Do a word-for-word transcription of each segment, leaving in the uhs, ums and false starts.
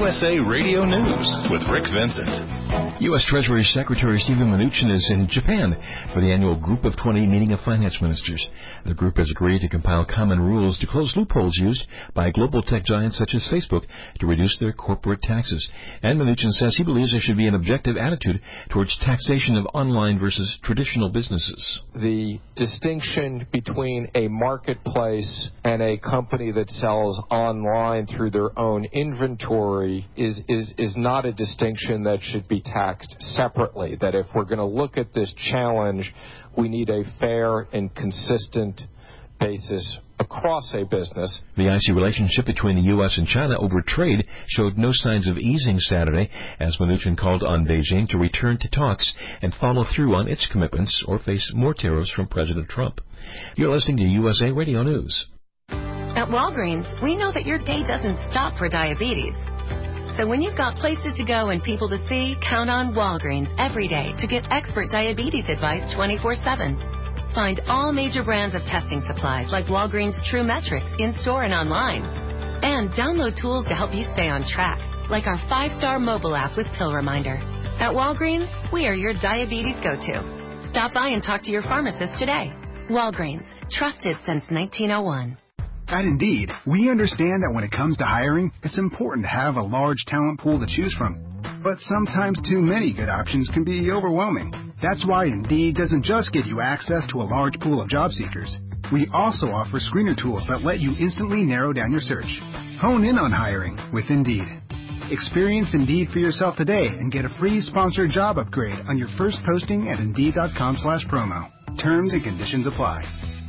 U S A Radio News with Rick Vincent. U S Treasury Secretary Steven Mnuchin is in Japan for the annual Group of twenty meeting of finance ministers. The group has agreed to compile common rules to close loopholes used by global tech giants such as Facebook to reduce their corporate taxes. And Mnuchin says he believes there should be an objective attitude towards taxation of online versus traditional businesses. The distinction between a marketplace and a company that sells online through their own inventory is, is, is not a distinction that should be taxed separately. That if we're going to look at this challenge, we need a fair and consistent basis across a business. The icy relationship between the U S and China over trade showed no signs of easing Saturday, as Mnuchin called on Beijing to return to talks and follow through on its commitments or face more tariffs from President Trump. You're listening to U S A Radio News. At Walgreens, we know that your day doesn't stop for diabetes. So when you've got places to go and people to see, count on Walgreens every day to get expert diabetes advice twenty-four seven. Find all major brands of testing supplies like Walgreens True Metrics in-store and online. And download tools to help you stay on track, like our five-star mobile app with Pill Reminder. At Walgreens, we are your diabetes go-to. Stop by and talk to your pharmacist today. Walgreens, trusted since nineteen oh one. At Indeed, we understand that when it comes to hiring, it's important to have a large talent pool to choose from. But sometimes too many good options can be overwhelming. That's why Indeed doesn't just give you access to a large pool of job seekers. We also offer screener tools that let you instantly narrow down your search. Hone in on hiring with Indeed. Experience Indeed for yourself today and get a free sponsored job upgrade on your first posting at Indeed.com slash promo. Terms and conditions apply.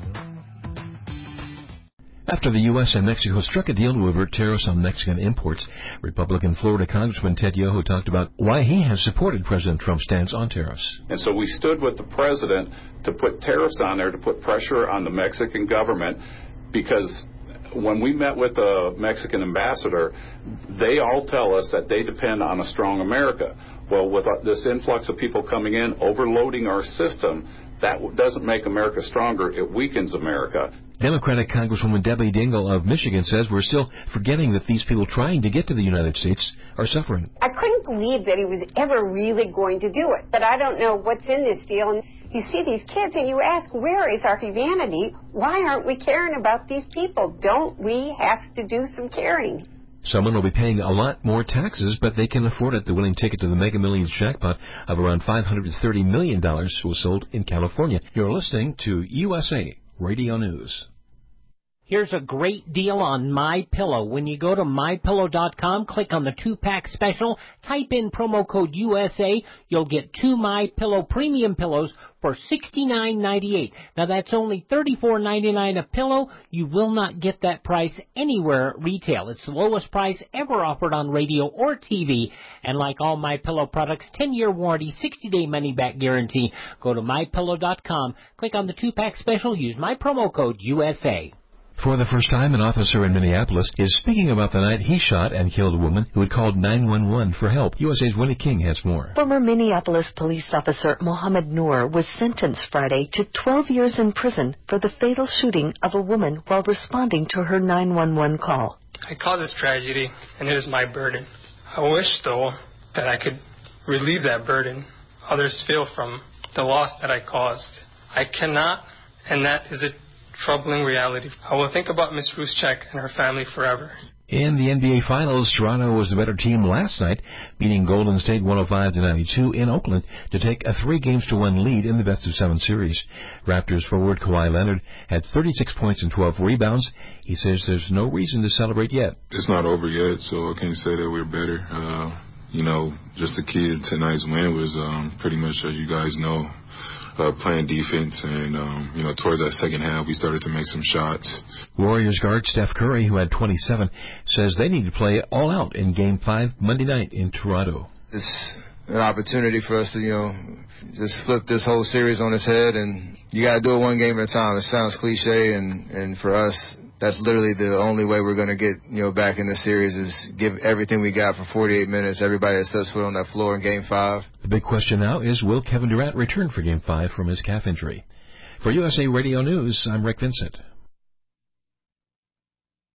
After the U S and Mexico struck a deal to avert tariffs on Mexican imports, Republican Florida Congressman Ted Yoho talked about why he has supported President Trump's stance on tariffs. And so we stood with the president to put tariffs on there to put pressure on the Mexican government, because when we met with the Mexican ambassador, they all tell us that they depend on a strong America. Well, with this influx of people coming in, overloading our system, that doesn't make America stronger. It weakens America. Democratic Congresswoman Debbie Dingell of Michigan says we're still forgetting that these people trying to get to the United States are suffering. I couldn't believe that he was ever really going to do it, but I don't know what's in this deal. And you see these kids and you ask, where is our humanity? Why aren't we caring about these people? Don't we have to do some caring? Someone will be paying a lot more taxes, but they can afford it. The winning ticket to the Mega Millions jackpot of around five hundred thirty million dollars was sold in California. You're listening to U S A Radio News. Here's a great deal on MyPillow. When you go to my pillow dot com, click on the two-pack special, type in promo code U S A, you'll get two MyPillow premium pillows for sixty-nine ninety-eight. Now that's only thirty-four ninety-nine a pillow. You will not get that price anywhere at retail. It's the lowest price ever offered on radio or T V. And like all MyPillow products, ten-year warranty, sixty-day money-back guarantee. Go to my pillow dot com, click on the two-pack special, use my promo code U S A. For the first time, an officer in Minneapolis is speaking about the night he shot and killed a woman who had called nine one one for help. U S A's Winnie King has more. Former Minneapolis police officer Mohammed Noor was sentenced Friday to twelve years in prison for the fatal shooting of a woman while responding to her nine one one call. I caused this tragedy, and it is my burden. I wish, though, that I could relieve that burden others feel from the loss that I caused. I cannot, and that is a troubling reality. I will think about Miss Ruschek and her family forever. In the N B A Finals, Toronto was the better team last night, beating Golden State one oh five to ninety-two in Oakland to take a three games to one lead in the best of seven series. Raptors forward Kawhi Leonard had thirty-six points and twelve rebounds. He says there's no reason to celebrate yet. It's not over yet, so I can't say that we're better. Uh, you know, just the key to tonight's win was um, pretty much, as you guys know, Uh, playing defense, and, um, you know, towards that second half, we started to make some shots. Warriors guard Steph Curry, who had twenty-seven, says they need to play all out in Game five Monday night in Toronto. It's an opportunity for us to, you know, just flip this whole series on its head, and you got to do it one game at a time. It sounds cliche, and, and for us, that's literally the only way we're going to get, you know, back in the series is give everything we got for forty-eight minutes. Everybody that steps foot on that floor in Game five. The big question now is, will Kevin Durant return for Game five from his calf injury? For U S A Radio News, I'm Rick Vincent.